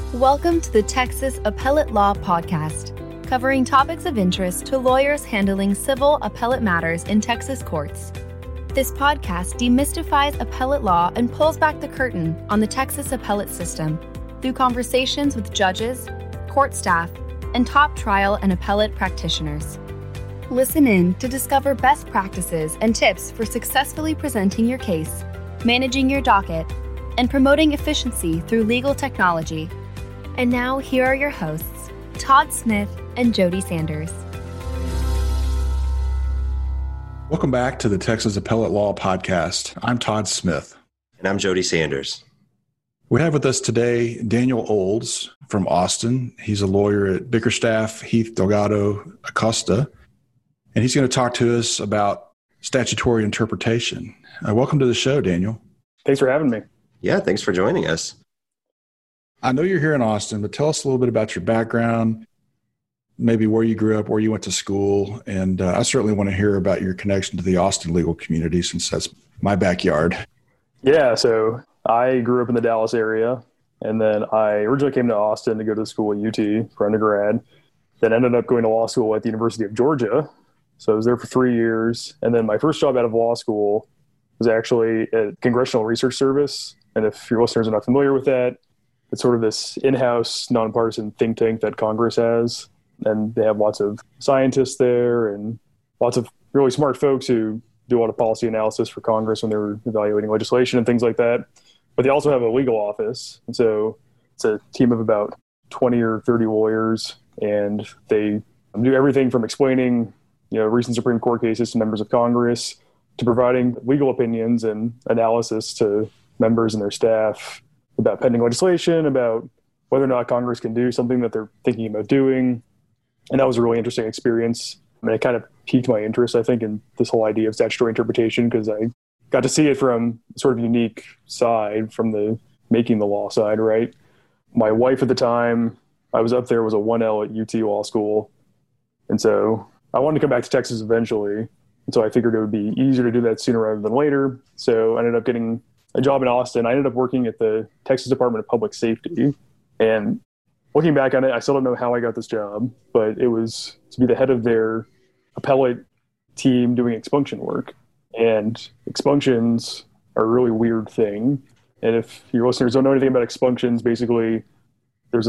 Welcome to the Texas Appellate Law Podcast, covering topics of interest to lawyers handling civil appellate matters in Texas courts. This podcast demystifies appellate law and pulls back the curtain on the Texas appellate system through conversations with judges, court staff, and top trial and appellate practitioners. Listen in to discover best practices and tips for successfully presenting your case, managing your docket, and promoting efficiency through legal technology. And now, here are your hosts, Todd Smith and Jody Sanders. Welcome back to the Texas Appellate Law Podcast. I'm Todd Smith. And I'm Jody Sanders. We have with us today Daniel Olds from Austin. He's a lawyer at Bickerstaff, Heath, Delgado, Acosta, and he's going to talk to us about statutory interpretation. Welcome to the show, Daniel. Thanks for having me. Yeah, thanks for joining us. I know you're here in Austin, but tell us a little bit about your background, maybe where you grew up, where you went to school, and I certainly want to hear about your connection to the Austin legal community since that's my backyard. Yeah, so I grew up in the Dallas area, and then I originally came to Austin to go to school at UT for undergrad, then ended up going to law school at the University of Georgia. So I was there for 3 years, and then my first job out of law school was actually at Congressional Research Service, and if your listeners are not familiar with that, it's sort of this in-house nonpartisan think tank that Congress has, and they have lots of scientists there and lots of really smart folks who do a lot of policy analysis for Congress when they're evaluating legislation and things like that. But they also have a legal office, and so it's a team of about 20 or 30 lawyers, and they do everything from explaining recent Supreme Court cases to members of Congress, to providing legal opinions and analysis to members and their staff about pending legislation, about whether or not Congress can do something that they're thinking about doing. And that was a really interesting experience. I mean, it kind of piqued my interest, I think, in this whole idea of statutory interpretation, because I got to see it from sort of unique side, from the making the law side, right? My wife at the time I was up there was a 1L at UT Law School. And so I wanted to come back to Texas eventually. And so I figured it would be easier to do that sooner rather than later. So I ended up getting a job in Austin. I ended up working at the Texas Department of Public Safety. And looking back on it, I still don't know how I got this job, but it was to be the head of their appellate team doing expunction work. And expunctions are a really weird thing. And if your listeners don't know anything about expunctions, basically there's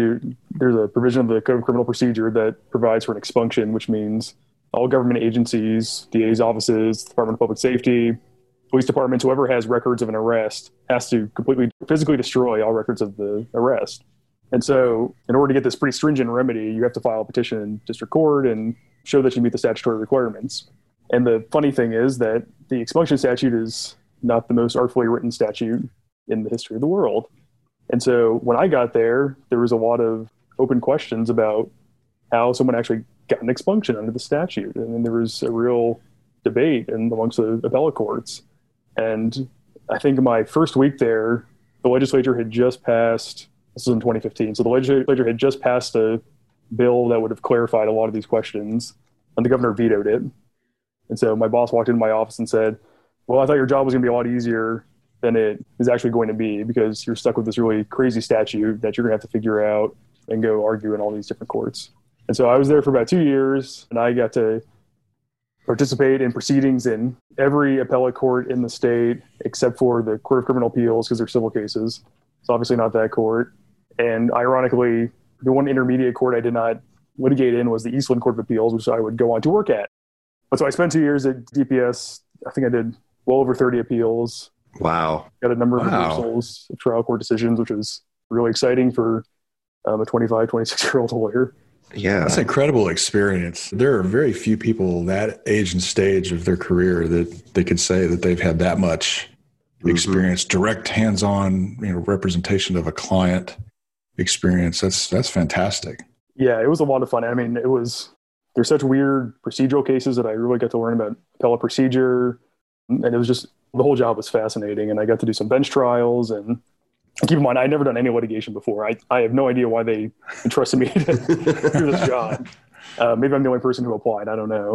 a provision of the Code of Criminal Procedure that provides for an expunction, which means all government agencies, DA's offices, Department of Public Safety, police departments, whoever has records of an arrest has to completely physically destroy all records of the arrest. And so in order to get this pretty stringent remedy, you have to file a petition in district court and show that you meet the statutory requirements. And the funny thing is that the expunction statute is not the most artfully written statute in the history of the world. And so when I got there, there was a lot of open questions about how someone actually got an expunction under the statute. And then there was a real debate amongst the appellate courts. And I think in my first week there, the legislature had just passed, this was in 2015, so the legislature had just passed a bill that would have clarified a lot of these questions, and the governor vetoed it. And so my boss walked into my office and said, well, I thought your job was going to be a lot easier than it is actually going to be, because you're stuck with this really crazy statute that you're going to have to figure out and go argue in all these different courts. And so I was there for about 2 years, and I got to participate in proceedings in every appellate court in the state, except for the Court of Criminal Appeals, because they're civil cases. It's obviously not that court. And ironically, the one intermediate court I did not litigate in was the Eastland Court of Appeals, which I would go on to work at. But so I spent 2 years at DPS. I think I did well over 30 appeals. Wow. Got a number of reversals of trial court decisions, which was really exciting for a 25, 26-year-old lawyer. Yeah. That's an incredible experience. There are very few people that age and stage of their career that they could say that they've had that much experience, direct hands-on, representation of a client experience. That's fantastic. Yeah, it was a lot of fun. I mean, there's such weird procedural cases that I really got to learn about appellate procedure. And it was just, the whole job was fascinating. And I got to do some bench trials, and keep in mind, I'd never done any litigation before. I have no idea why they entrusted me to do this job. Maybe I'm the only person who applied. I don't know.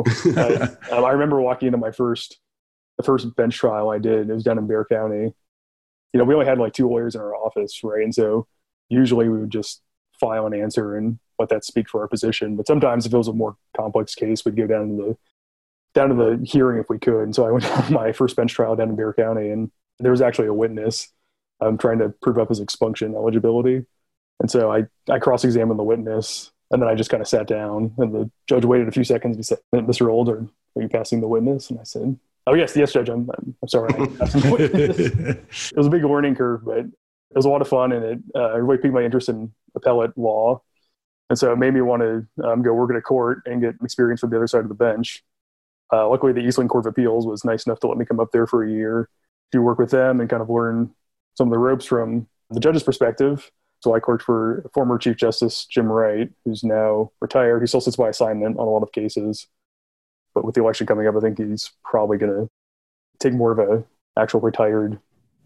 I remember walking into the first bench trial I did. It was down in Bexar County. We only had like 2 lawyers in our office, right? And so usually we would just file an answer and let that speak for our position. But sometimes if it was a more complex case, we'd go down to the hearing if we could. And so I went to my first bench trial down in Bexar County, and there was actually a witness trying to prove up his expunction eligibility. And so I cross-examined the witness, and then I just kind of sat down, and the judge waited a few seconds and he said, "Mr. Older, are you passing the witness?" And I said, "Oh, yes, Judge, I'm sorry. I'm passing the witness." It was a big learning curve, but it was a lot of fun, and it really piqued my interest in appellate law. And so it made me want to go work at a court and get experience from the other side of the bench. Luckily, the Eastland Court of Appeals was nice enough to let me come up there for a year to work with them and kind of learn some of the ropes from the judge's perspective. So I clerked for former Chief Justice Jim Wright, who's now retired. He still sits by assignment on a lot of cases. But with the election coming up, I think he's probably going to take more of a actual retired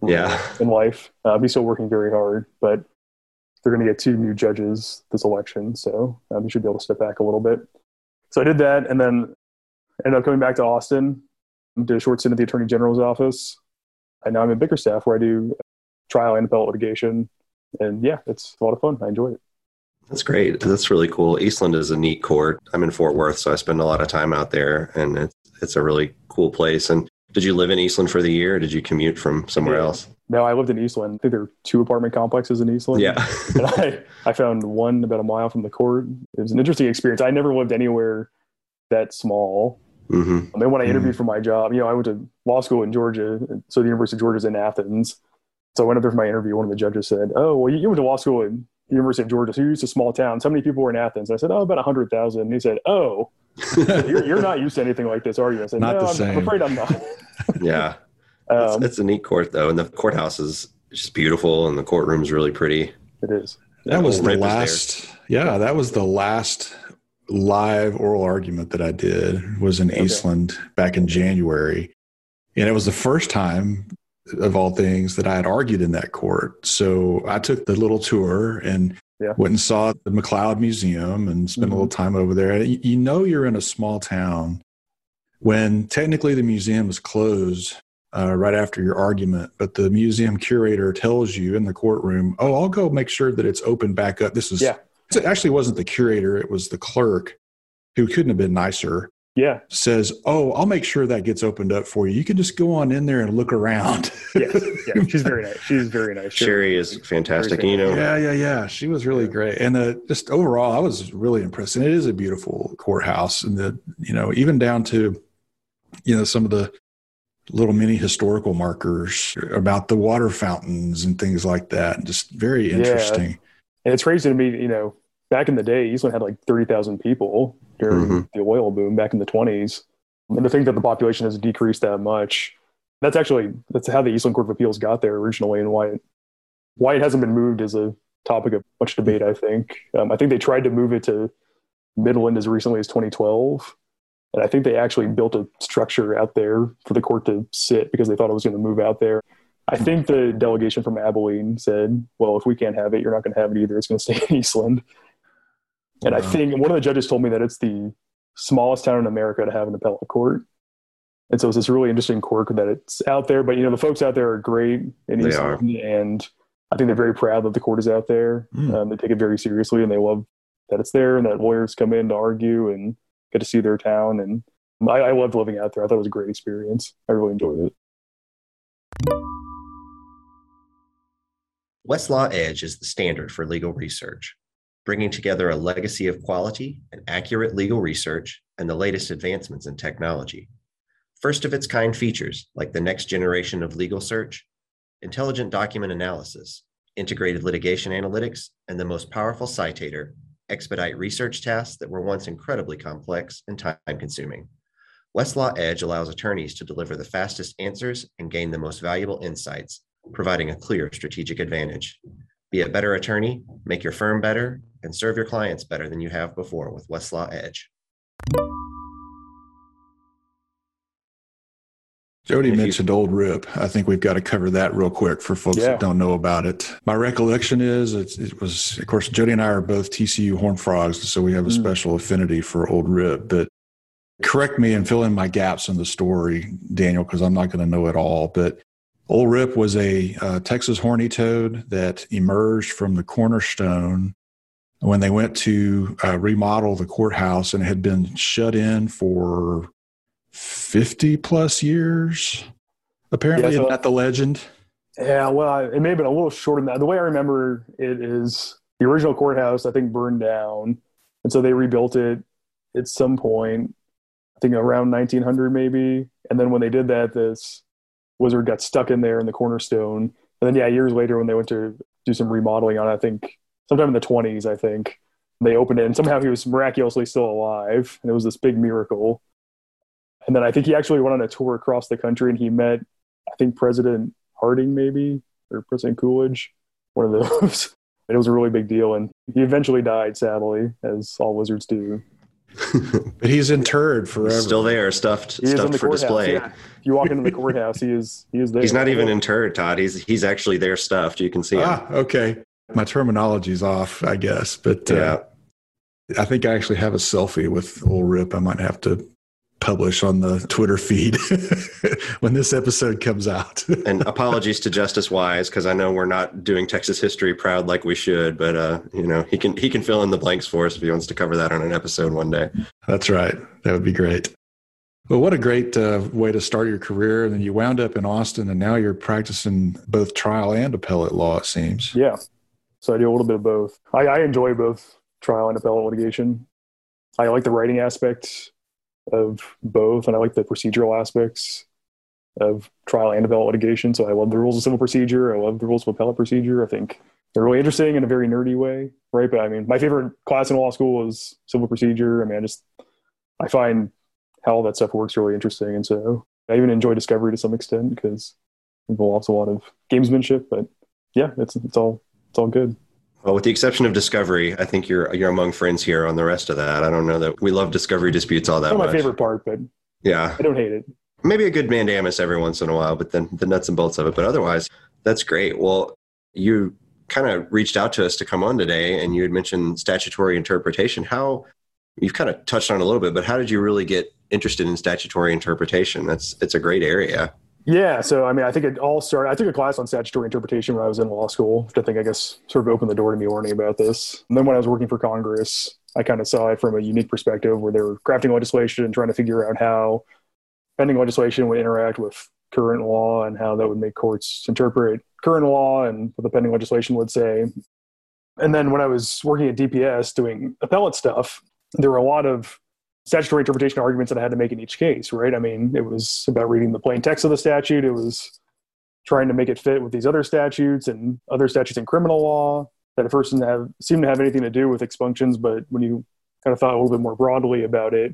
in life. He's still working very hard, but they're going to get 2 new judges this election. So he should be able to step back a little bit. So I did that, and then ended up coming back to Austin, did a short stint at the Attorney General's office. And now I'm in Bickerstaff, where I do trial and appellate litigation. And yeah, it's a lot of fun. I enjoy it. That's great. That's really cool. Eastland is a neat court. I'm in Fort Worth, so I spend a lot of time out there, and it's a really cool place. And did you live in Eastland for the year, or did you commute from somewhere else? No, I lived in Eastland. I think there are 2 apartment complexes in Eastland. Yeah. And I found one about a mile from the court. It was an interesting experience. I never lived anywhere that small. Mm-hmm. And then when I interviewed for my job, I went to law school in Georgia. So the University of Georgia is in Athens. So I went up there for my interview. One of the judges said, "Oh, well, you went to law school at the University of Georgia, so you're used to small towns. How many people were in Athens?" And I said, "Oh, about 100,000. And he said, "Oh, you're not used to anything like this, are you?" I said, "No, I'm afraid I'm not." Yeah. It's a neat court, though. And the courthouse is just beautiful, and the courtroom's really pretty. It is. That was the last. Yeah, that was the last live oral argument that I did was in Eastland back in January. And it was the first time of all things that I had argued in that court. So I took the little tour and went and saw the McLeod Museum and spent a little time over there. You're in a small town when technically the museum is closed right after your argument, but the museum curator tells you in the courtroom, "Oh, I'll go make sure that it's open back up." It actually wasn't the curator, it was the clerk, who couldn't have been nicer. Yeah. Says, "Oh, I'll make sure that gets opened up for you. You can just go on in there and look around." Yeah. She's very nice. She's very nice. Sherry is fantastic. Yeah. She was really great. And just overall, I was really impressed. And it is a beautiful courthouse. And even down to, some of the little mini historical markers about the water fountains and things like that. Just very interesting. Yeah. And it's crazy to me, back in the day, Eastland had like 30,000 people during the oil boom back in the 20s. And to think that the population has decreased that much, that's how the Eastland Court of Appeals got there originally, and why it hasn't been moved is a topic of much debate, I think. I think they tried to move it to Midland as recently as 2012. And I think they actually built a structure out there for the court to sit because they thought it was going to move out there. I think the delegation from Abilene said, "Well, if we can't have it, you're not going to have it either. It's going to stay in Eastland." And I think one of the judges told me that it's the smallest town in America to have an appellate court. And so it's this really interesting quirk that it's out there. But, the folks out there are great in Eastland. And I think they're very proud that the court is out there. They take it very seriously, and they love that it's there and that lawyers come in to argue and get to see their town. And I loved living out there. I thought it was a great experience. I really enjoyed it. Westlaw Edge is the standard for legal research, bringing together a legacy of quality and accurate legal research and the latest advancements in technology. First of its kind features like the next generation of legal search, intelligent document analysis, integrated litigation analytics, and the most powerful citator expedite research tasks that were once incredibly complex and time-consuming. Westlaw Edge allows attorneys to deliver the fastest answers and gain the most valuable insights, providing a clear strategic advantage. Be a better attorney, make your firm better, and serve your clients better than you have before with Westlaw Edge. Jody mentioned Old Rip. I think we've got to cover that real quick for folks that don't know about it. My recollection is it was, of course, Jody and I are both TCU Horned Frogs, so we have a special affinity for Old Rip. But correct me and fill in my gaps in the story, Daniel, because I'm not going to know it all. But Old Rip was a Texas horny toad that emerged from the cornerstone when they went to remodel the courthouse, and had been shut in for 50 plus years. Apparently, isn't that the legend? Yeah, well, it may have been a little shorter than that. The way I remember it is the original courthouse, I think, burned down. And so they rebuilt it at some point, I think around 1900 maybe. And then when they did that, this wizard got stuck in there in the cornerstone. And then, yeah, years later when they went to do some remodeling on it, I think sometime in the 20s, I think, they opened it. And somehow he was miraculously still alive. And it was this big miracle. And then I think he actually went on a tour across the country, and he met, I think, President Harding maybe, or President Coolidge, one of those. And it was a really big deal. And he eventually died, sadly, as all wizards do. But he's interred forever. He's still there, stuffed for display. Yeah. If you walk into the courthouse, he is there. He's not even interred, Todd. He's actually there stuffed. You can see him. Okay. My terminology's off, I guess. But yeah. I think I actually have a selfie with Old Rip. I might have to publish on the Twitter feed when this episode comes out. And apologies to Justice Wise, because I know we're not doing Texas history proud like we should, but he can fill in the blanks for us if he wants to cover that on an episode one day. That's right. That would be great. Well, what a great way to start your career. And then you wound up in Austin, and now you're practicing both trial and appellate law, it seems. Yeah. So I do a little bit of both. I enjoy both trial and appellate litigation. I like the writing aspect of both, and I like the procedural aspects of trial and appellate litigation. So I love the rules of civil procedure. I love the rules of appellate procedure. I think they're really interesting in a very nerdy way, right? But I mean, my favorite class in law school is civil procedure. I mean, I find how all that stuff works really interesting. And so I even enjoy discovery to some extent because it involves a lot of gamesmanship, but yeah, it's all good. Well, with the exception of discovery, I think you're among friends here on the rest of that. I don't know that we love discovery disputes all that much. It's my favorite part, but yeah, I don't hate it. Maybe a good mandamus every once in a while, but then the nuts and bolts of it. But otherwise, that's great. Well, you kind of reached out to us to come on today, and you had mentioned statutory interpretation. You've kind of touched on it a little bit, but how did you really get interested in statutory interpretation? It's a great area. Yeah. So, I mean, I think it all started, I took a class on statutory interpretation when I was in law school, which I think, I guess, sort of opened the door to me learning about this. And then when I was working for Congress, I kind of saw it from a unique perspective where they were crafting legislation and trying to figure out how pending legislation would interact with current law and how that would make courts interpret current law and what the pending legislation would say. And then when I was working at DPS doing appellate stuff, there were a lot of statutory interpretation arguments that I had to make in each case, right? I mean, it was about reading the plain text of the statute. It was trying to make it fit with these other statutes and other statutes in criminal law that at first didn't seem to have anything to do with expunctions, but when you kind of thought a little bit more broadly about it,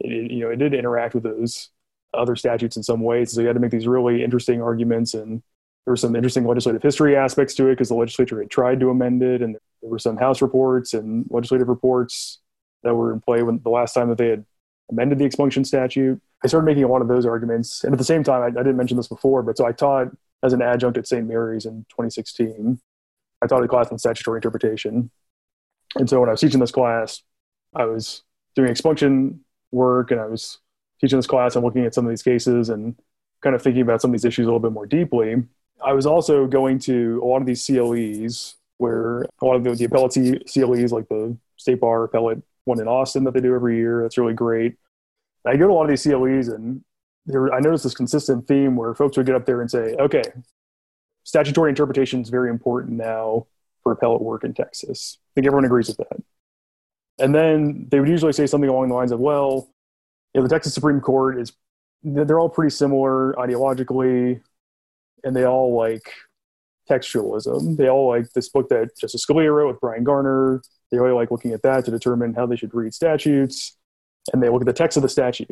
it did interact with those other statutes in some ways. So you had to make these really interesting arguments, and there were some interesting legislative history aspects to it because the legislature had tried to amend it, and there were some House reports and legislative reports that were in play when the last time that they had amended the expunction statute. I started making a lot of those arguments. And at the same time, I didn't mention this before, but so I taught as an adjunct at St. Mary's in 2016. I taught a class on statutory interpretation. And so when I was teaching this class, I was doing expunction work, and I was teaching this class and looking at some of these cases and kind of thinking about some of these issues a little bit more deeply. I was also going to a lot of these CLEs where a lot of the appellate CLEs, like the State Bar appellate one in Austin that they do every year. That's really great. I go to a lot of these CLEs, and I noticed this consistent theme where folks would get up there and say, okay, statutory interpretation is very important now for appellate work in Texas. I think everyone agrees with that. And then they would usually say something along the lines of, well, the Texas Supreme Court they're all pretty similar ideologically, and they all like textualism. They all like this book that Justice Scalia wrote with Brian Garner. They really like looking at that to determine how they should read statutes. And they look at the text of the statute.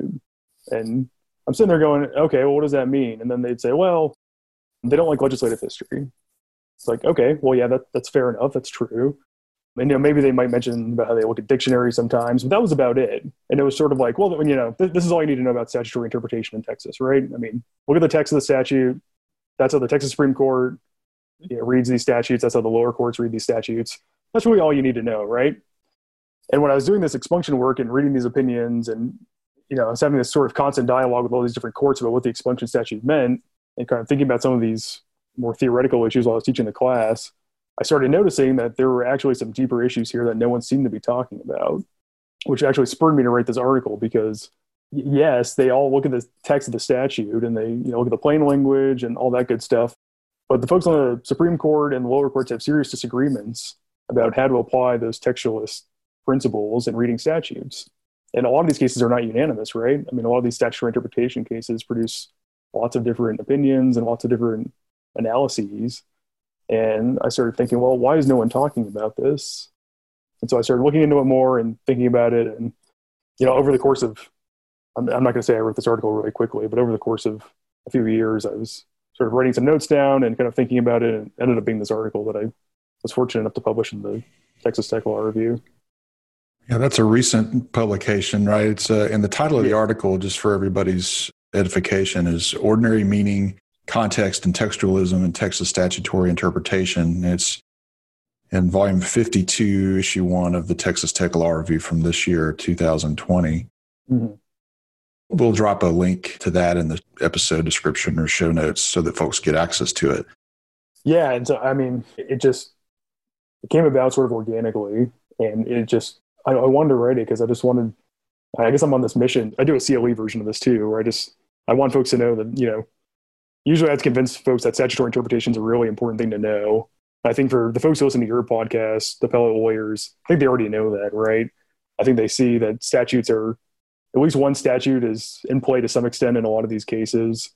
And I'm sitting there going, okay, well, what does that mean? And then they'd say, well, they don't like legislative history. It's like, okay, well, yeah, that's fair enough. That's true. And, maybe they might mention about how they look at dictionaries sometimes, but that was about it. And it was sort of like, well, this is all you need to know about statutory interpretation in Texas, right? I mean, look at the text of the statute. That's how the Texas Supreme Court reads these statutes. That's how the lower courts read these statutes. That's really all you need to know, right? And when I was doing this expunction work and reading these opinions, and I was having this sort of constant dialogue with all these different courts about what the expunction statute meant, and kind of thinking about some of these more theoretical issues while I was teaching the class, I started noticing that there were actually some deeper issues here that no one seemed to be talking about, which actually spurred me to write this article because yes, they all look at the text of the statute and they look at the plain language and all that good stuff. But the folks on the Supreme Court and the lower courts have serious disagreements about how to apply those textualist principles in reading statutes. And a lot of these cases are not unanimous, right? I mean, a lot of these statutory interpretation cases produce lots of different opinions and lots of different analyses. And I started thinking, well, why is no one talking about this? And so I started looking into it more and thinking about it. And, over the course of, I'm not going to say I wrote this article really quickly, but over the course of a few years, I was sort of writing some notes down and kind of thinking about it, and ended up being this article that I was fortunate enough to publish in the Texas Tech Law Review. Yeah, that's a recent publication, right? It's and the title of the article, just for everybody's edification, is Ordinary Meaning, Context and Textualism in Texas Statutory Interpretation. It's in volume 52, issue 1 of the Texas Tech Law Review from this year, 2020. Mm-hmm. We'll drop a link to that in the episode description or show notes so that folks get access to it. Yeah, and so, I mean, it came about sort of organically, and I wanted to write it because I guess I'm on this mission. I do a CLE version of this too, where I want folks to know that, usually I have to convince folks that statutory interpretation is a really important thing to know. I think for the folks who listen to your podcast, the appellate lawyers, I think they already know that, right? I think they see that statutes are, at least one statute is in play to some extent in a lot of these cases.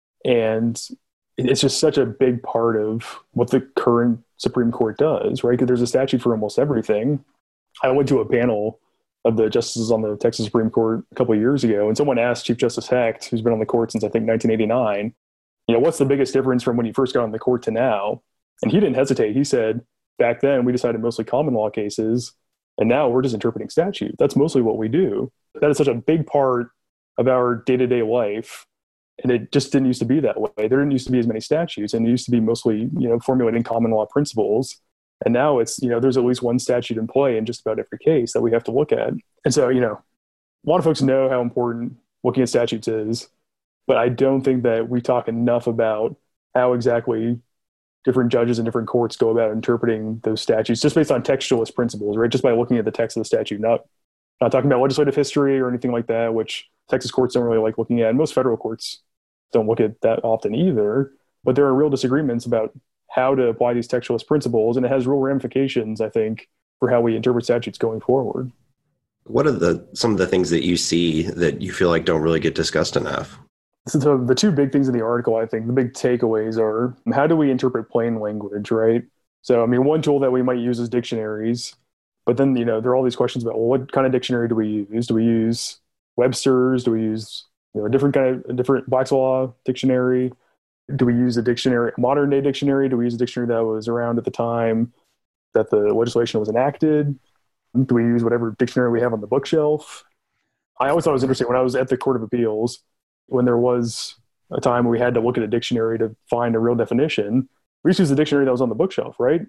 And it's just such a big part of what the current Supreme Court does, right? Because there's a statute for almost everything. I went to a panel of the justices on the Texas Supreme Court a couple of years ago, and someone asked Chief Justice Hecht, who's been on the court since I think 1989, what's the biggest difference from when you first got on the court to now? And he didn't hesitate. He said, back then we decided mostly common law cases, and now we're just interpreting statute. That's mostly what we do. That is such a big part of our day-to-day life, and it just didn't used to be that way. There didn't used to be as many statutes, and it used to be mostly, formulating common law principles. And now it's, there's at least one statute in play in just about every case that we have to look at. And so, a lot of folks know how important looking at statutes is, but I don't think that we talk enough about how exactly different judges and different courts go about interpreting those statutes just based on textualist principles, right? Just by looking at the text of the statute, not talking about legislative history or anything like that, which Texas courts don't really like looking at. And most federal courts don't look at that often either. But there are real disagreements about how to apply these textualist principles, and it has real ramifications, I think, for how we interpret statutes going forward. What are some of the things that you see that you feel like don't really get discussed enough? So the two big things in the article, I think, the big takeaways are, how do we interpret plain language, right? So, one tool that we might use is dictionaries, but then, there are all these questions about, well, what kind of dictionary do we use? Do we use Webster's? Do we use, a different Black's Law dictionary? Do we use a modern day dictionary? Do we use a dictionary that was around at the time that the legislation was enacted? Do we use whatever dictionary we have on the bookshelf? I always thought it was interesting when I was at the Court of Appeals, when there was a time where we had to look at a dictionary to find a real definition. We used to use the dictionary that was on the bookshelf, right?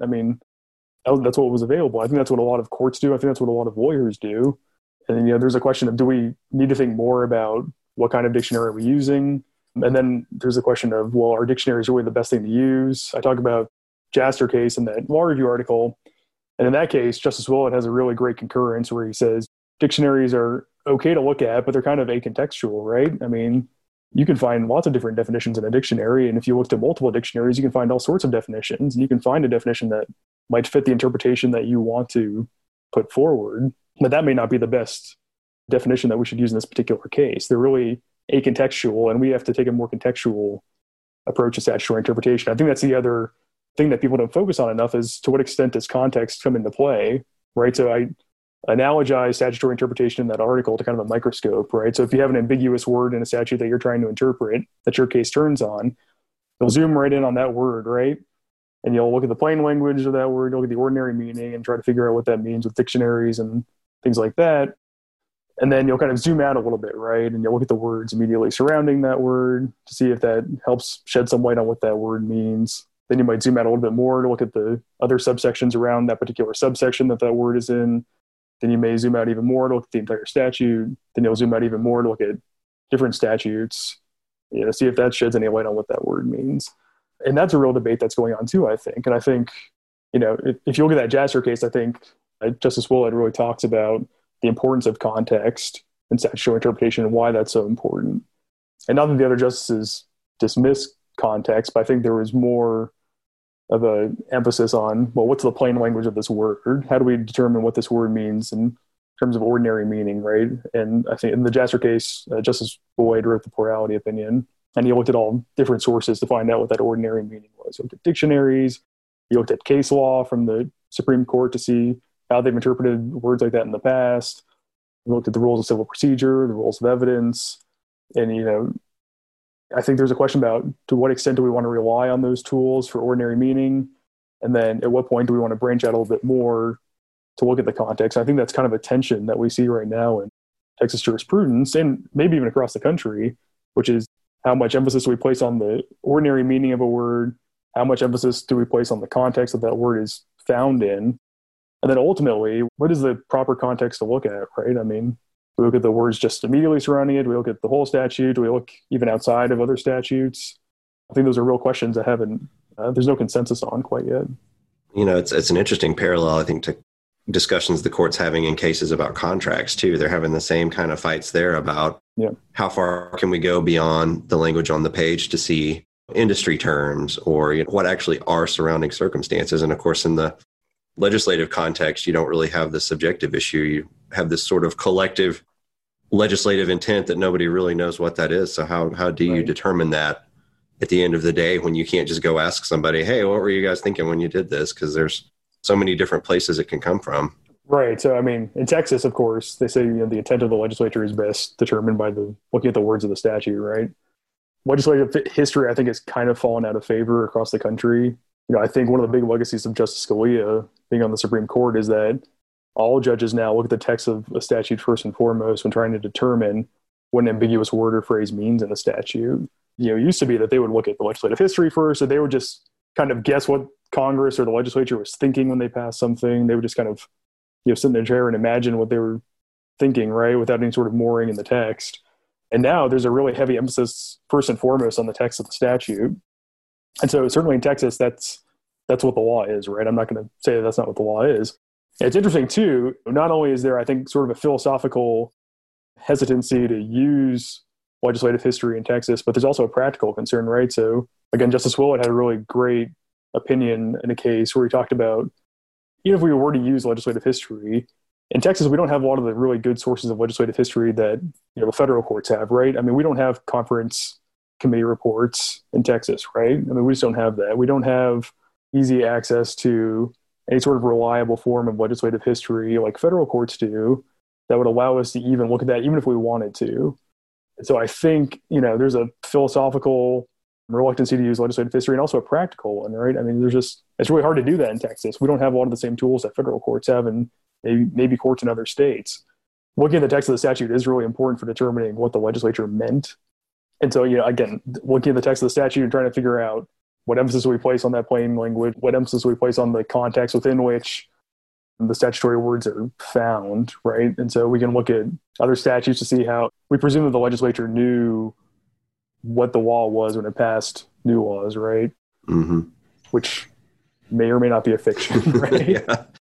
That's what was available. I think that's what a lot of courts do. I think that's what a lot of lawyers do. And there's a question of, do we need to think more about what kind of dictionary are we using? And then there's a question of, well, are dictionaries really the best thing to use? I talk about Jaster case in that law review article. And in that case, Justice Willett has a really great concurrence where he says dictionaries are okay to look at, but they're kind of acontextual, right? You can find lots of different definitions in a dictionary. And if you looked at multiple dictionaries, you can find all sorts of definitions. And you can find a definition that might fit the interpretation that you want to put forward. But that may not be the best definition that we should use in this particular case. They're really acontextual, and we have to take a more contextual approach to statutory interpretation. I think that's the other thing that people don't focus on enough, is to what extent does context come into play, right? So I analogize statutory interpretation in that article to kind of a microscope, right? So if you have an ambiguous word in a statute that you're trying to interpret, that your case turns on, you'll zoom right in on that word, right? And you'll look at the plain language of that word, you'll look at the ordinary meaning and try to figure out what that means with dictionaries and things like that. And then you'll kind of zoom out a little bit, right? And you'll look at the words immediately surrounding that word to see if that helps shed some light on what that word means. Then you might zoom out a little bit more to look at the other subsections around that particular subsection that word is in. Then you may zoom out even more to look at the entire statute. Then you'll zoom out even more to look at different statutes. see if that sheds any light on what that word means. And that's a real debate that's going on too, I think. And I think, if you look at that Jasser case, I think Justice Willett really talks about the importance of context and statutory interpretation and why that's so important. And not that the other justices dismiss context, but I think there was more of an emphasis on, well, what's the plain language of this word? How do we determine what this word means in terms of ordinary meaning, right? And I think in the Jasser case, Justice Boyd wrote the plurality opinion, and he looked at all different sources to find out what that ordinary meaning was. He looked at dictionaries, he looked at case law from the Supreme Court to see how they've interpreted words like that in the past. He looked at the rules of civil procedure, the rules of evidence, and, I think there's a question about to what extent do we want to rely on those tools for ordinary meaning? And then at what point do we want to branch out a little bit more to look at the context? I think that's kind of a tension that we see right now in Texas jurisprudence and maybe even across the country, which is how much emphasis do we place on the ordinary meaning of a word? How much emphasis do we place on the context that word is found in? And then ultimately, what is the proper context to look at, right? I mean, do we look at the words just immediately surrounding it? Do we look at the whole statute? Do we look even outside of other statutes? I think those are real questions that there's no consensus on quite yet. It's an interesting parallel, I think, to discussions the court's having in cases about contracts too. They're having the same kind of fights there about how far can we go beyond the language on the page to see industry terms or what actually are surrounding circumstances. And of course, in the legislative context, you don't really have the subjective issue. You have this sort of collective legislative intent that nobody really knows what that is. So how do you determine that at the end of the day when you can't just go ask somebody, hey, what were you guys thinking when you did this? Because there's so many different places it can come from. Right. So, I mean, in Texas, of course, they say the intent of the legislature is best determined by looking at the words of the statute, right? Legislative history, I think, has kind of fallen out of favor across the country. I think one of the big legacies of Justice Scalia being on the Supreme Court is that all judges now look at the text of a statute first and foremost when trying to determine what an ambiguous word or phrase means in a statute. It used to be that they would look at the legislative history first, or they would just kind of guess what Congress or the legislature was thinking when they passed something. They would just kind of sit in their chair and imagine what they were thinking, right, without any sort of mooring in the text. And now there's a really heavy emphasis first and foremost on the text of the statute. And so certainly in Texas, that's what the law is, right? I'm not going to say that's not what the law is. It's interesting too, not only is there, I think, sort of a philosophical hesitancy to use legislative history in Texas, but there's also a practical concern, right? So again, Justice Willett had a really great opinion in a case where he talked about, even if we were to use legislative history, in Texas, we don't have a lot of the really good sources of legislative history that the federal courts have, right? I mean, we don't have conference committee reports in Texas, right? I mean, we just don't have that. We don't have easy access to any sort of reliable form of legislative history like federal courts do that would allow us to even look at that, even if we wanted to. And so I think, there's a philosophical reluctancy to use legislative history and also a practical one, right? I mean, it's really hard to do that in Texas. We don't have a lot of the same tools that federal courts have and maybe courts in other states. Looking at the text of the statute is really important for determining what the legislature meant. And so, again, looking at the text of the statute and trying to figure out what emphasis we place on that plain language, what emphasis we place on the context within which the statutory words are found, right? And so we can look at other statutes to see how we presume that the legislature knew what the law was when it passed new laws, right? Mm-hmm. Which may or may not be a fiction, right?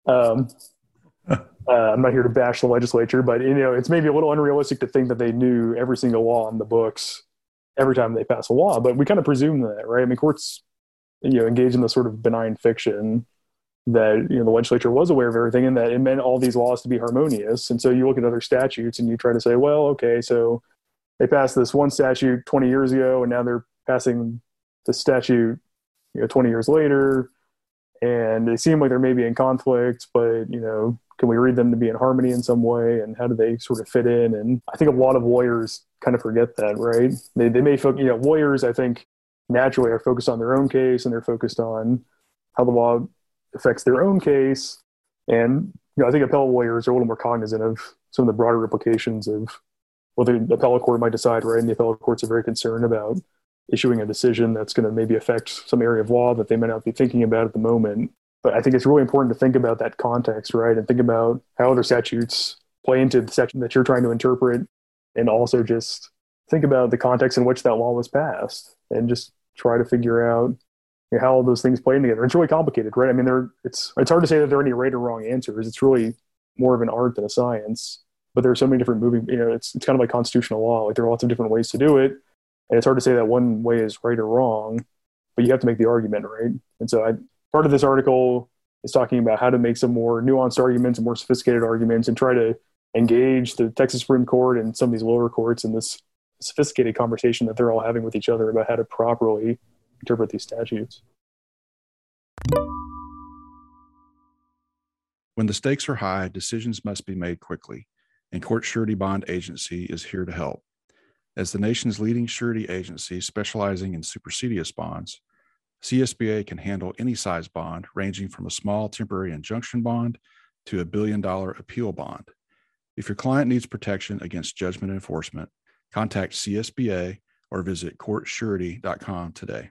I'm not here to bash the legislature, but it's maybe a little unrealistic to think that they knew every single law in the books every time they pass a law, but we kind of presume that, right? I mean, courts engage in the sort of benign fiction that the legislature was aware of everything and that it meant all these laws to be harmonious. And so you look at other statutes and you try to say, well, okay, so they passed this one statute 20 years ago and now they're passing the statute 20 years later, and they seem like they're maybe in conflict, but can we read them to be in harmony in some way, and how do they sort of fit in? And I think a lot of lawyers kind of forget that, right? They may lawyers, I think, naturally are focused on their own case and they're focused on how the law affects their own case. And I think appellate lawyers are a little more cognizant of some of the broader implications of what the appellate court might decide, right? And the appellate courts are very concerned about issuing a decision that's going to maybe affect some area of law that they may not be thinking about at the moment. But I think it's really important to think about that context, right? And think about how other statutes play into the section that you're trying to interpret, and also just think about the context in which that law was passed and just try to figure out how all those things play together. It's really complicated, right? I mean, it's hard to say that there are any right or wrong answers. It's really more of an art than a science. But there are so many different it's kind of like constitutional law. Like there are lots of different ways to do it. And it's hard to say that one way is right or wrong, but you have to make the argument, right? And so part of this article is talking about how to make some more nuanced arguments and more sophisticated arguments and try to engage the Texas Supreme Court and some of these lower courts in this sophisticated conversation that they're all having with each other about how to properly interpret these statutes. When the stakes are high, decisions must be made quickly, and Court Surety Bond Agency is here to help. As the nation's leading surety agency specializing in supersedeas bonds, CSBA can handle any size bond, ranging from a small temporary injunction bond to $1 billion appeal bond. If your client needs protection against judgment enforcement, contact CSBA or visit courtsurety.com today.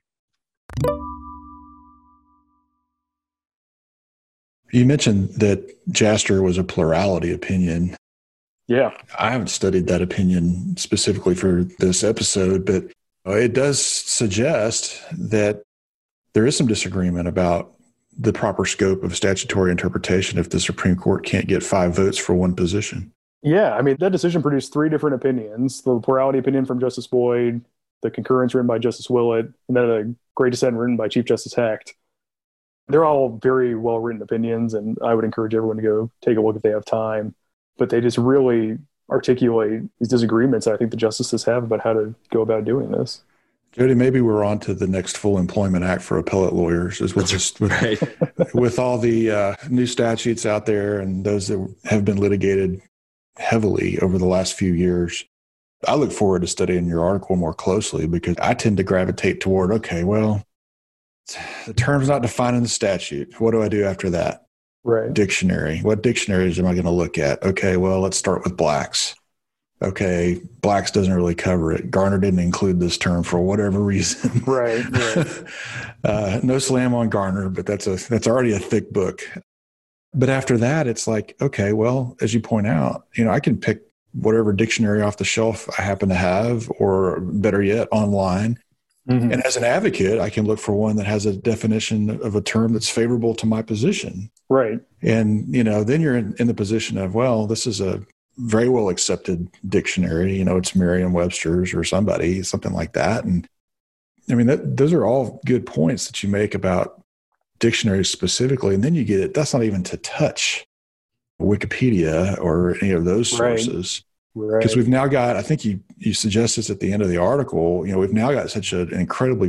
You mentioned that Jastor was a plurality opinion. Yeah. I haven't studied that opinion specifically for this episode, but it does suggest that there is some disagreement about the proper scope of statutory interpretation if the Supreme Court can't get 5 votes for one position. Yeah, I mean, that decision produced 3 different opinions. The plurality opinion from Justice Boyd, the concurrence written by Justice Willett, and then a great dissent written by Chief Justice Hecht. They're all very well-written opinions, and I would encourage everyone to go take a look if they have time. But they just really articulate these disagreements I think the justices have about how to go about doing this. Jody, maybe we're on to the next Full Employment Act for appellate lawyers, with all the new statutes out there and those that have been litigated heavily over the last few years. I look forward to studying your article more closely because I tend to gravitate toward, okay, well, the term's not defined in the statute. What do I do after that? Right. Dictionary. What dictionaries am I going to look at? Okay, well, let's start with Black's. Okay, Black's doesn't really cover it. Garner didn't include this term for whatever reason. Right. No slam on Garner, but that's already a thick book. But after that, it's like, okay, well, as you point out, I can pick whatever dictionary off the shelf I happen to have, or better yet, online. Mm-hmm. And as an advocate, I can look for one that has a definition of a term that's favorable to my position. Right. And, then you're in the position of, well, this is a very well accepted dictionary. It's Merriam-Webster's or something like that. And I mean, those are all good points that you make about dictionaries specifically. And then you get it, that's not even to touch Wikipedia or any of those sources. Right. Because we've now got, I think you suggest this at the end of the article, we've now got such an incredibly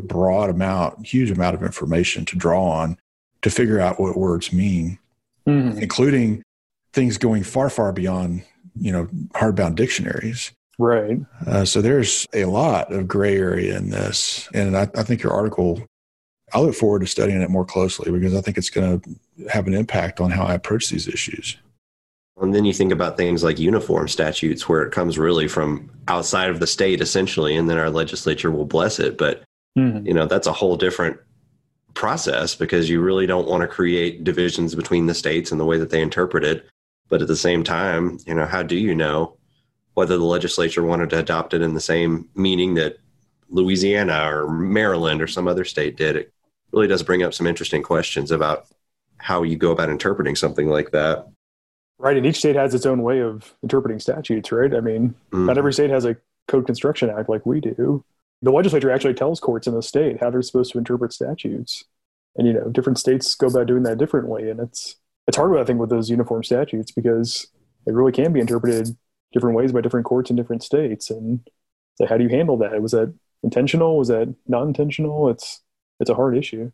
huge amount of information to draw on to figure out what words mean, including things going far, far beyond, hardbound dictionaries. Right. So there's a lot of gray area in this. And I think your article, I look forward to studying it more closely because I think it's going to have an impact on how I approach these issues. And then you think about things like uniform statutes where it comes really from outside of the state, essentially, and then our legislature will bless it. But, that's a whole different process because you really don't want to create divisions between the states and the way that they interpret it. But at the same time, how do you know whether the legislature wanted to adopt it in the same meaning that Louisiana or Maryland or some other state did? It really does bring up some interesting questions about how you go about interpreting something like that. Right. And each state has its own way of interpreting statutes, right? I mean, not every state has a Code Construction Act like we do. The legislature actually tells courts in the state how they're supposed to interpret statutes. And, different states go about doing that differently. And it's hard, I think, with those uniform statutes because it really can be interpreted different ways by different courts in different states. And so how do you handle that? Was that intentional? Was that not intentional? It's a hard issue.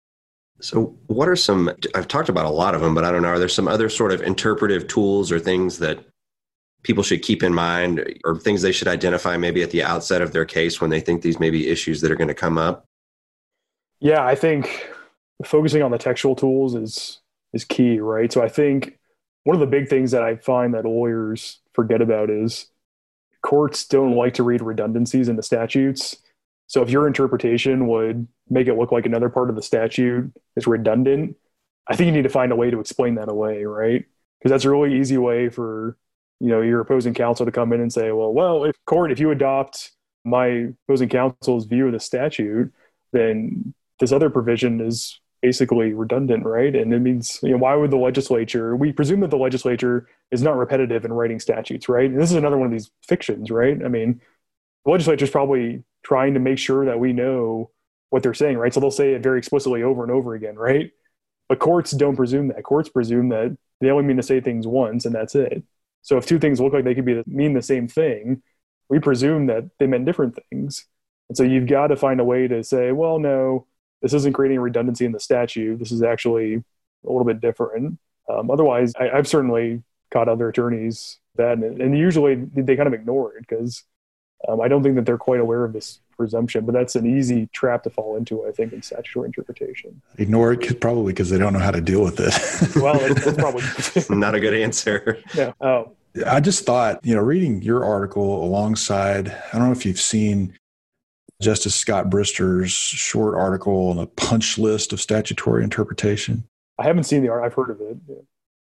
So what are I've talked about a lot of them, but I don't know, are there some other sort of interpretive tools or things that people should keep in mind or things they should identify maybe at the outset of their case when they think these may be issues that are going to come up? Yeah, I think focusing on the textual tools is key, right? So I think one of the big things that I find that lawyers forget about is courts don't like to read redundancies in the statutes. So if your interpretation would make it look like another part of the statute is redundant, I think you need to find a way to explain that away, right? Because that's a really easy way for, your opposing counsel to come in and say, well, if you adopt my opposing counsel's view of the statute, then this other provision is basically redundant, right? And it means, why would the legislature, we presume that the legislature is not repetitive in writing statutes, right? And this is another one of these fictions, right? I mean, the legislature is probably trying to make sure that we know what they're saying, right? So they'll say it very explicitly over and over again, right? But courts don't presume that. Courts presume that they only mean to say things once and that's it. So if two things look like they could mean the same thing, we presume that they meant different things. And so you've got to find a way to say, well, no, this isn't creating a redundancy in the statute. This is actually a little bit different. Otherwise, I've certainly caught other attorneys that, and usually they kind of ignore it because I don't think that they're quite aware of this presumption, but that's an easy trap to fall into, I think, in statutory interpretation. Ignore it probably because they don't know how to deal with it. Well, that's probably not a good answer. Yeah. I just thought, reading your article alongside, I don't know if you've seen Justice Scott Brister's short article on a punch list of statutory interpretation. I haven't seen the art. I've heard of it. Yeah.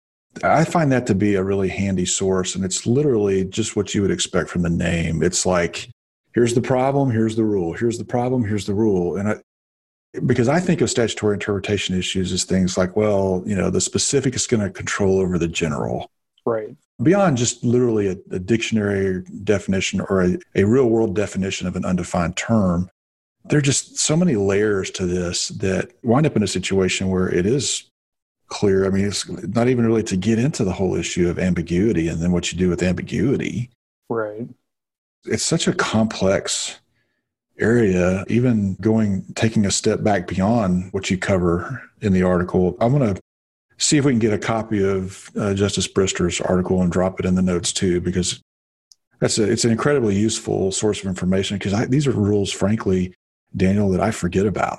I find that to be a really handy source, and it's literally just what you would expect from the name. It's like, here's the problem, here's the rule. Here's the problem, here's the rule. And because I think of statutory interpretation issues as things like, well, the specific is going to control over the general. Right. Beyond just literally a dictionary definition or a real world definition of an undefined term, there are just so many layers to this that wind up in a situation where it is clear. I mean, it's not even really to get into the whole issue of ambiguity and then what you do with ambiguity. Right. It's such a complex area, even taking a step back beyond what you cover in the article. I'm going to see if we can get a copy of Justice Brister's article and drop it in the notes too, because it's an incredibly useful source of information because these are rules, frankly, Daniel, that I forget about.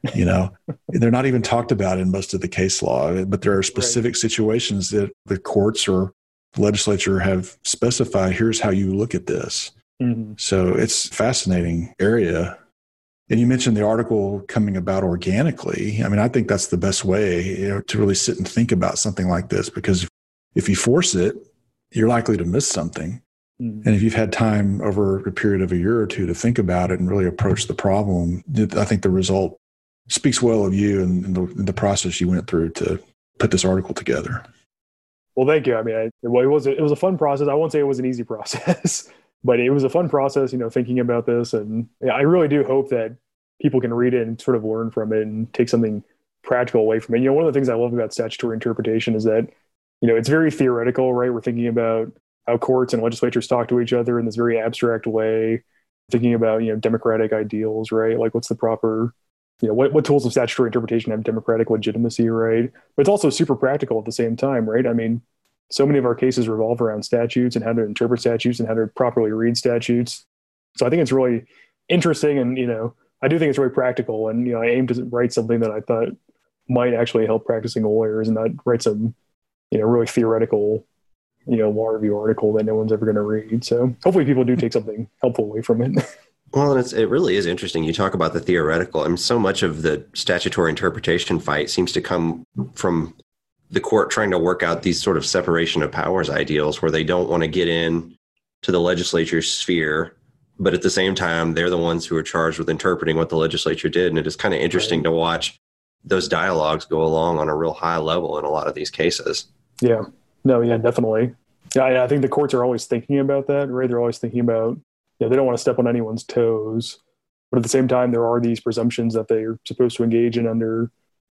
They're not even talked about in most of the case law, but there are specific situations that the courts or the legislature have specified, here's how you look at this. Mm-hmm. So it's a fascinating area. And you mentioned the article coming about organically. I mean, I think that's the best way to really sit and think about something like this, because if you force it, you're likely to miss something. Mm-hmm. And if you've had time over a period of a year or two to think about it and really approach the problem, I think the result speaks well of you and the process you went through to put this article together. Well, thank you. I mean, it was a fun process. I won't say it was an easy process, but it was a fun process, thinking about this. And I really do hope that people can read it and sort of learn from it and take something practical away from it. One of the things I love about statutory interpretation is that, it's very theoretical, right? We're thinking about how courts and legislatures talk to each other in this very abstract way, thinking about, democratic ideals, right? Like what's the proper, what tools of statutory interpretation have democratic legitimacy, right? But it's also super practical at the same time, right? I mean, so many of our cases revolve around statutes and how to interpret statutes and how to properly read statutes. So I think it's really interesting and, I do think it's really practical. And, I aim to write something that I thought might actually help practicing lawyers and not write some, really theoretical, law review article that no one's ever going to read. So hopefully people do take something helpful away from it. Well, and it really is interesting. You talk about the theoretical. I mean, so much of the statutory interpretation fight seems to come from the court trying to work out these sort of separation of powers ideals where they don't want to get in to the legislature's sphere, but at the same time, they're the ones who are charged with interpreting what the legislature did. And it is kind of interesting to watch those dialogues go along on a real high level in a lot of these cases. Yeah. No, yeah, definitely. Yeah, I think the courts are always thinking about that, right? They're always thinking about, they don't want to step on anyone's toes, but at the same time, there are these presumptions that they're supposed to engage in under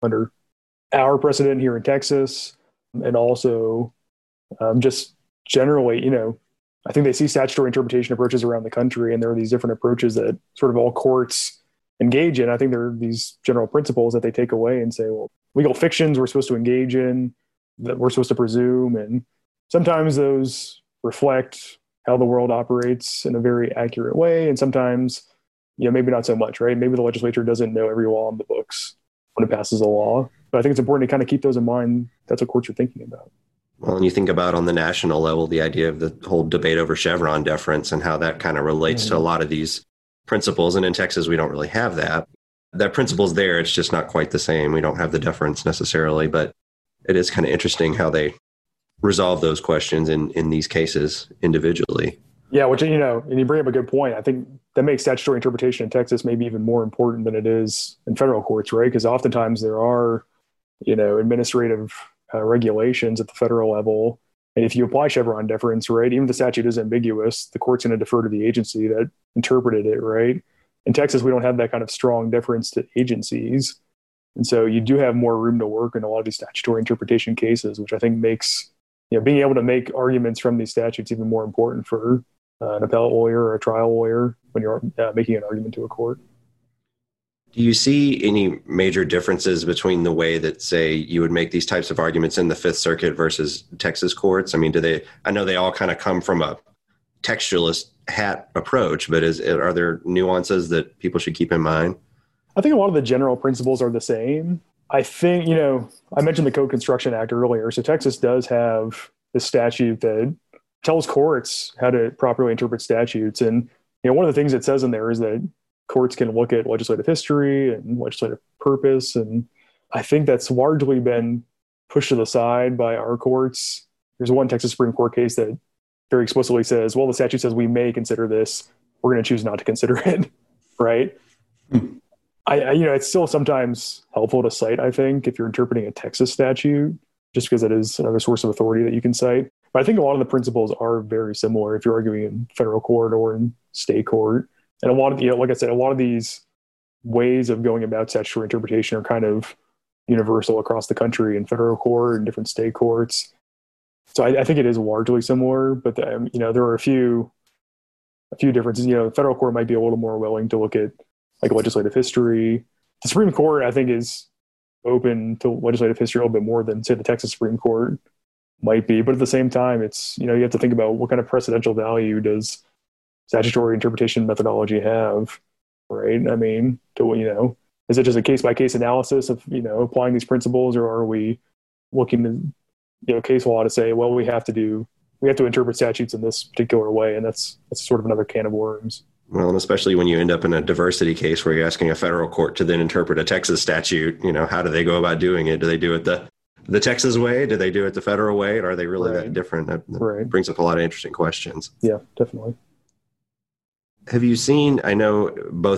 our precedent here in Texas, and also just generally, I think they see statutory interpretation approaches around the country, and there are these different approaches that sort of all courts engage in. I think there are these general principles that they take away and say, well, legal fictions we're supposed to engage in, that we're supposed to presume, and sometimes those reflect how the world operates in a very accurate way. And sometimes, maybe not so much, right? Maybe the legislature doesn't know every law in the books when it passes a law. But I think it's important to kind of keep those in mind. That's what courts are thinking about. Well, and you think about on the national level, the idea of the whole debate over Chevron deference and how that kind of relates to a lot of these principles. And in Texas, we don't really have that. That principle's there. It's just not quite the same. We don't have the deference necessarily, but it is kind of interesting how they resolve those questions in these cases individually. Yeah, which, and you bring up a good point. I think that makes statutory interpretation in Texas maybe even more important than it is in federal courts, right? Because oftentimes there are, administrative regulations at the federal level. And if you apply Chevron deference, right, even if the statute is ambiguous, the court's going to defer to the agency that interpreted it, right? In Texas, we don't have that kind of strong deference to agencies. And so you do have more room to work in a lot of these statutory interpretation cases, which I think makes, being able to make arguments from these statutes even more important for an appellate lawyer or a trial lawyer when you're making an argument to a court. Do you see any major differences between the way that, say, you would make these types of arguments in the Fifth Circuit versus Texas courts? I mean, I know they all kind of come from a textualist hat approach, but are there nuances that people should keep in mind? I think a lot of the general principles are the same. I think, I mentioned the Code Construction Act earlier. So Texas does have this statute that tells courts how to properly interpret statutes. And, one of the things it says in there is that courts can look at legislative history and legislative purpose. And I think that's largely been pushed to the side by our courts. There's one Texas Supreme Court case that very explicitly says, well, the statute says we may consider this. We're going to choose not to consider it. Right. It's still sometimes helpful to cite, I think, if you're interpreting a Texas statute, just because it is another source of authority that you can cite. But I think a lot of the principles are very similar if you're arguing in federal court or in state court. And a lot of, like I said, a lot of these ways of going about statutory interpretation are kind of universal across the country in federal court and different state courts. So I think it is largely similar, but there are a few differences. The federal court might be a little more willing to look at like legislative history. The Supreme Court, I think, is open to legislative history a little bit more than, say, the Texas Supreme Court might be. But at the same time, it's, you have to think about what kind of precedential value does statutory interpretation methodology have, right? I mean, is it just a case-by-case analysis of, applying these principles, or are we looking to, case law to say, well, we have to interpret statutes in this particular way, and that's sort of another can of worms. Well, and especially when you end up in a diversity case where you're asking a federal court to then interpret a Texas statute, how do they go about doing it? Do they do it the Texas way? Do they do it the federal way? Or are they really that different? That brings up a lot of interesting questions. Yeah, definitely. Have you seen, I know both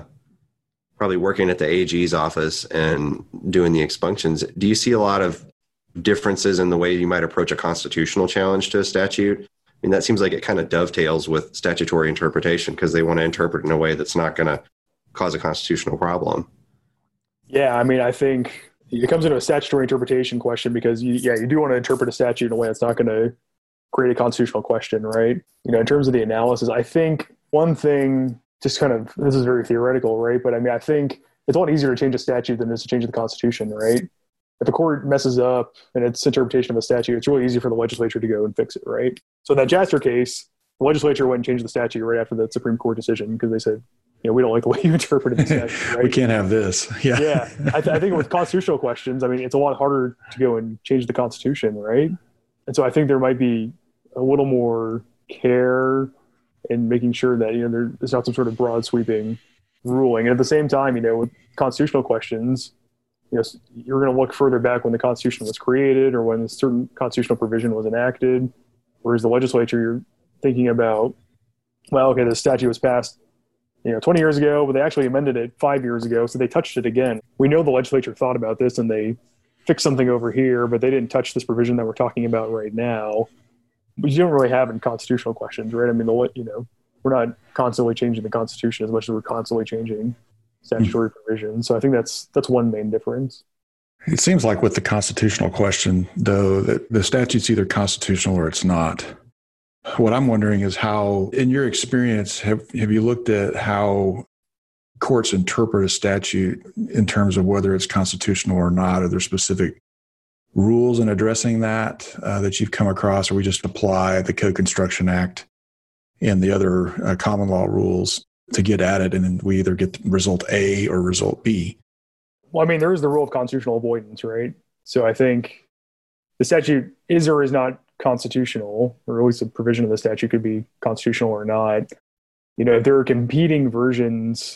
probably working at the AG's office and doing the expunctions, do you see a lot of differences in the way you might approach a constitutional challenge to a statute? I mean, that seems like it kind of dovetails with statutory interpretation because they want to interpret in a way that's not going to cause a constitutional problem. Yeah, I mean, I think it comes into a statutory interpretation question because you do want to interpret a statute in a way that's not going to create a constitutional question, right? In terms of the analysis, I think one thing, just kind of, this is very theoretical, right? But I mean, I think it's a lot easier to change a statute than it is to change the Constitution, right? If the court messes up in its interpretation of a statute, it's really easy for the legislature to go and fix it, right? So in that Jasper case, the legislature went and changed the statute right after the Supreme Court decision because they said, we don't like the way you interpreted the statute, right? We can't have this. Yeah. Yeah. I think with constitutional questions, I mean, it's a lot harder to go and change the Constitution, right? And so I think there might be a little more care in making sure that, there's not some sort of broad sweeping ruling. And at the same time, with constitutional questions, you're going to look further back when the Constitution was created or when a certain constitutional provision was enacted. Whereas the legislature, you're thinking about, well, okay, the statute was passed, 20 years ago, but they actually amended it 5 years ago. So they touched it again. We know the legislature thought about this and they fixed something over here, but they didn't touch this provision that we're talking about right now. But you don't really have in constitutional questions, right? I mean, we're not constantly changing the Constitution as much as we're constantly changing statutory provisions. So I think that's one main difference. It seems like with the constitutional question, though, that the statute's either constitutional or it's not. What I'm wondering is how, in your experience, have you looked at how courts interpret a statute in terms of whether it's constitutional or not? Are there specific rules in addressing that that you've come across, or we just apply the Code Construction Act and the other common law rules to get at it, and then we either get result A or result B? Well, I mean, there is the rule of constitutional avoidance, right? So I think the statute is or is not constitutional, or at least a provision of the statute could be constitutional or not. If there are competing versions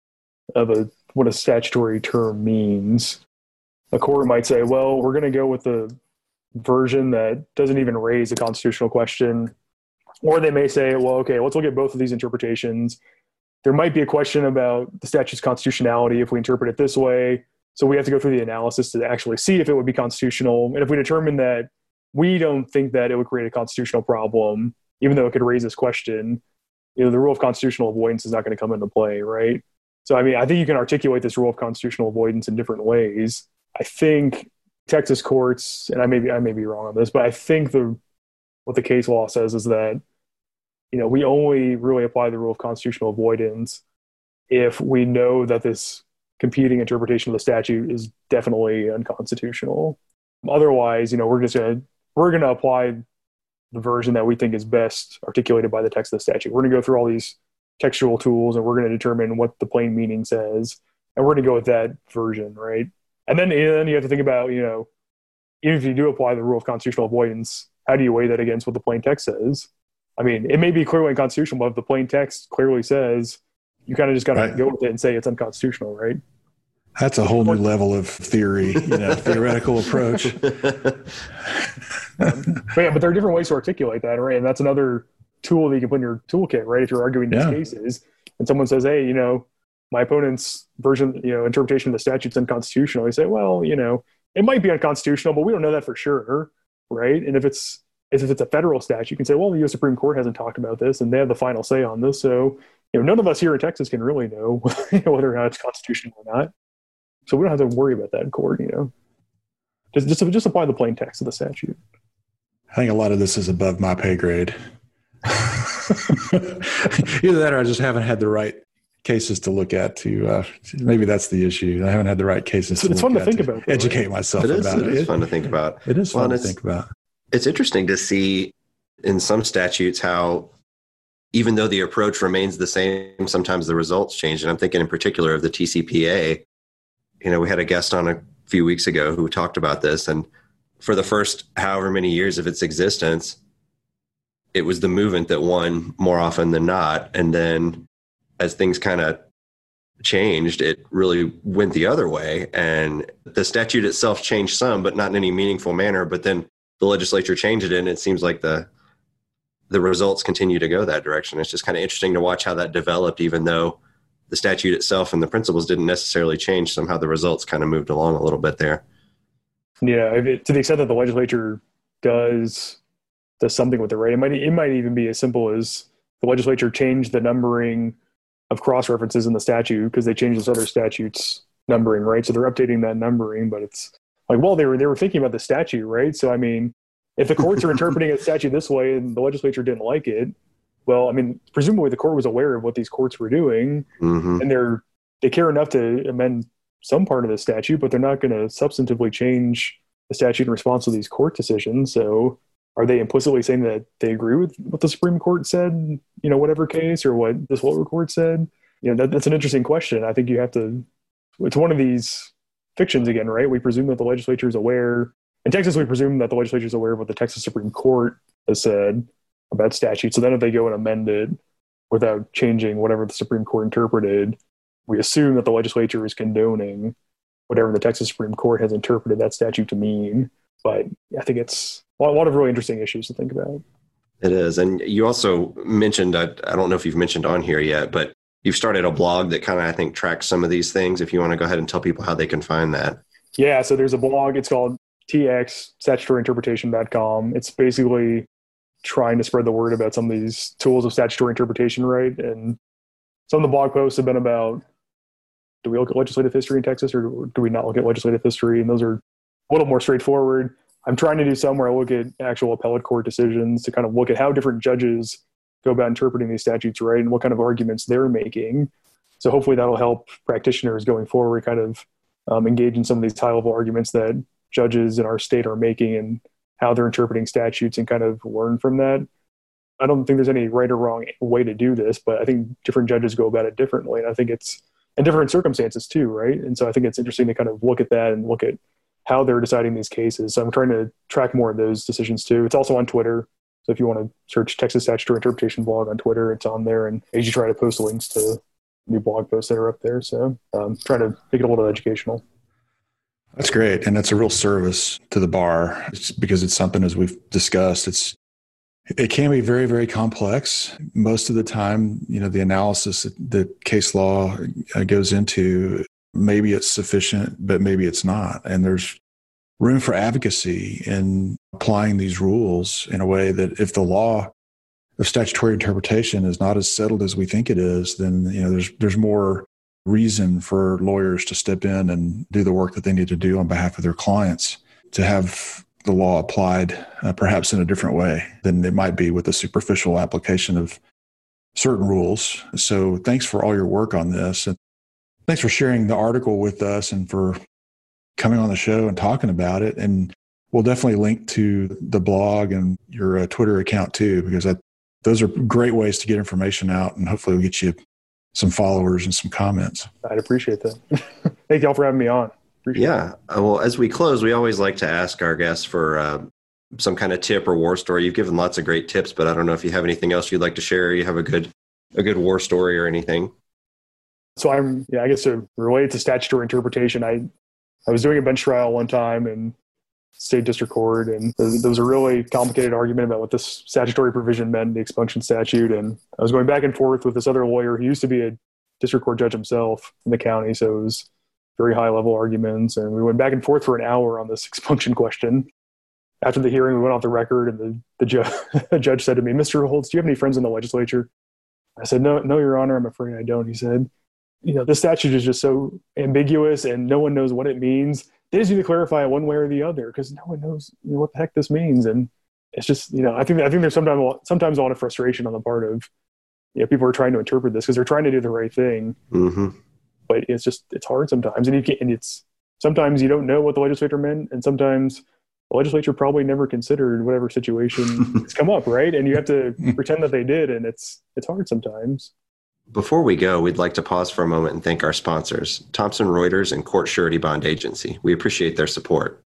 of what a statutory term means, a court might say, well, we're going to go with the version that doesn't even raise a constitutional question, Or they may say, well, okay, let's look at both of these interpretations. There might be a question about the statute's constitutionality if we interpret it this way. So we have to go through the analysis to actually see if it would be constitutional. And if we determine that we don't think that it would create a constitutional problem, even though it could raise this question, the rule of constitutional avoidance is not going to come into play, right? So, I mean, I think you can articulate this rule of constitutional avoidance in different ways. I think Texas courts, and I may be wrong on this, but I think what the case law says is that, we only really apply the rule of constitutional avoidance if we know that this competing interpretation of the statute is definitely unconstitutional. Otherwise, we're going to apply the version that we think is best articulated by the text of the statute. We're going to go through all these textual tools, and we're going to determine what the plain meaning says, and we're going to go with that version, right? And then you have to think about, even if you do apply the rule of constitutional avoidance, how do you weigh that against what the plain text says? I mean, it may be clearly unconstitutional, but if the plain text clearly says, you kind of just got to go with it and say it's unconstitutional, right? That's a whole new level of theory, theoretical approach. But there are different ways to articulate that, right? And that's another tool that you can put in your toolkit, right? If you're arguing these cases and someone says, hey, my opponent's version, interpretation of the statute's unconstitutional. You say, well, it might be unconstitutional, but we don't know that for sure, right? And if it's a federal statute, you can say, well, the U.S. Supreme Court hasn't talked about this, and they have the final say on this. So, none of us here in Texas can really know whether or not it's constitutional or not. So we don't have to worry about that in court, Just apply the plain text of the statute. I think a lot of this is above my pay grade. Either that or I just haven't had the right cases to look at maybe that's the issue. I haven't had the right cases it's fun to think about. Educate myself about it. It is fun to think about. It is fun to think about. It's interesting to see in some statutes how, even though the approach remains the same, sometimes the results change. And I'm thinking in particular of the TCPA. We had a guest on a few weeks ago who talked about this. And for the first however many years of its existence, it was the movement that won more often than not. And then as things kind of changed, it really went the other way. And the statute itself changed some, but not in any meaningful manner. But then the legislature changed it, and it seems like the results continue to go that direction. It's just kind of interesting to watch how that developed, even though the statute itself and the principles didn't necessarily change. Somehow the results kind of moved along a little bit there. Yeah, to the extent that the legislature does something with it, right? It might even be as simple as the legislature changed the numbering of cross-references in the statute because they changed this other statute's numbering, right? So they're updating that numbering, but it's like, well, they were thinking about the statute, right? So, I mean, if the courts are interpreting a statute this way and the legislature didn't like it, well, I mean, presumably the court was aware of what these courts were doing, and they care enough to amend some part of the statute, but they're not going to substantively change the statute in response to these court decisions. So are they implicitly saying that they agree with what the Supreme Court said, whatever case, or what this lower court said? That's an interesting question. I think it's one of these fictions again, right? We presume that the legislature is aware. In Texas, we presume that the legislature is aware of what the Texas Supreme Court has said about statute. So then if they go and amend it without changing whatever the Supreme Court interpreted, we assume that the legislature is condoning whatever the Texas Supreme Court has interpreted that statute to mean. But I think it's a lot of really interesting issues to think about. It is. And you also mentioned, I don't know if you've mentioned on here yet, but you've started a blog that kind of, I think, tracks some of these things. If you want to go ahead and tell people how they can find that. Yeah. So there's a blog. It's called txstatutoryinterpretation.com. It's basically trying to spread the word about some of these tools of statutory interpretation, right? And some of the blog posts have been about, do we look at legislative history in Texas or do we not look at legislative history? And those are a little more straightforward. I'm trying to do some where I look at actual appellate court decisions to kind of look at how different judges go about interpreting these statutes, right? And what kind of arguments they're making. So hopefully that'll help practitioners going forward kind of engage in some of these high-level arguments that judges in our state are making and how they're interpreting statutes and kind of learn from that. I don't think there's any right or wrong way to do this, but I think different judges go about it differently. And I think it's in different circumstances too, right? And so I think it's interesting to kind of look at that and look at how they're deciding these cases. So I'm trying to track more of those decisions too. It's also on Twitter. So if you want to search Texas Statutory Interpretation blog on Twitter, it's on there. And I usually try to post links to new blog posts that are up there. So trying to make it a little educational. That's great. And that's a real service to the bar. It's because it's something, as we've discussed, it's It can be very, very complex. Most of the time, the analysis that case law goes into, maybe it's sufficient, but maybe it's not. And there's room for advocacy in applying these rules in a way that if the law of statutory interpretation is not as settled as we think it is, then there's more reason for lawyers to step in and do the work that they need to do on behalf of their clients to have the law applied perhaps in a different way than it might be with the superficial application of certain rules. So thanks for all your work on this. And thanks for sharing the article with us and for coming on the show and talking about it. And we'll definitely link to the blog and your Twitter account too, because those are great ways to get information out, and hopefully we'll get you some followers and some comments. I'd appreciate that. Thank y'all for having me on. Yeah. Well, as we close, we always like to ask our guests for some kind of tip or war story. You've given lots of great tips, but I don't know if you have anything else you'd like to share. You have a good war story or anything. So I guess to relate to statutory interpretation, I was doing a bench trial one time in state district court, and there was a really complicated argument about what this statutory provision meant, the expunction statute. And I was going back and forth with this other lawyer who used to be a district court judge himself in the county. So it was very high level arguments. And we went back and forth for an hour on this expunction question. After the hearing, we went off the record, and the judge said to me, "Mr. Holtz, do you have any friends in the legislature?" I said, No, Your Honor, I'm afraid I don't. He said, "This statute is just so ambiguous and no one knows what it means. They just need to clarify it one way or the other because no one knows what the heck this means." And it's just, I think there's sometimes a lot of frustration on the part of people who are trying to interpret this because they're trying to do the right thing. Mm-hmm. But it's hard sometimes. And sometimes you don't know what the legislator meant, and sometimes the legislature probably never considered whatever situation has come up, right? And you have to pretend that they did, and it's hard sometimes. Before we go, we'd like to pause for a moment and thank our sponsors, Thomson Reuters and Court Surety Bond Agency. We appreciate their support.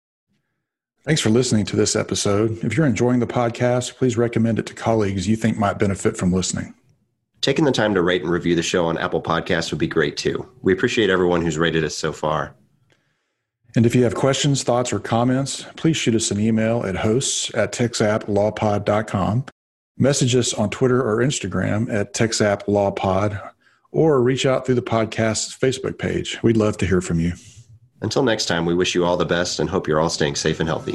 Thanks for listening to this episode. If you're enjoying the podcast, please recommend it to colleagues you think might benefit from listening. Taking the time to rate and review the show on Apple Podcasts would be great too. We appreciate everyone who's rated us so far. And if you have questions, thoughts, or comments, please shoot us an email at hosts@texapplawpod.com. Message us on Twitter or Instagram at texaplawpod, or reach out through the podcast's Facebook page. We'd love to hear from you. Until next time, we wish you all the best and hope you're all staying safe and healthy.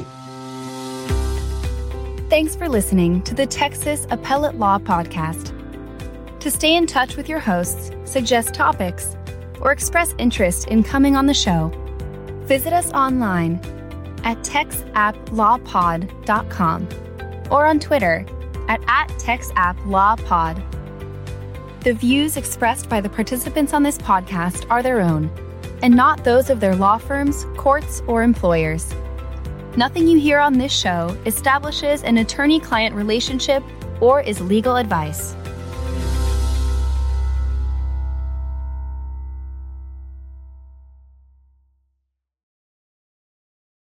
Thanks for listening to the Texas Appellate Law Podcast. To stay in touch with your hosts, suggest topics, or express interest in coming on the show, visit us online at texapplawpod.com or on Twitter at @texapplawpod. The views expressed by the participants on this podcast are their own, and not those of their law firms, courts, or employers. Nothing you hear on this show establishes an attorney-client relationship or is legal advice.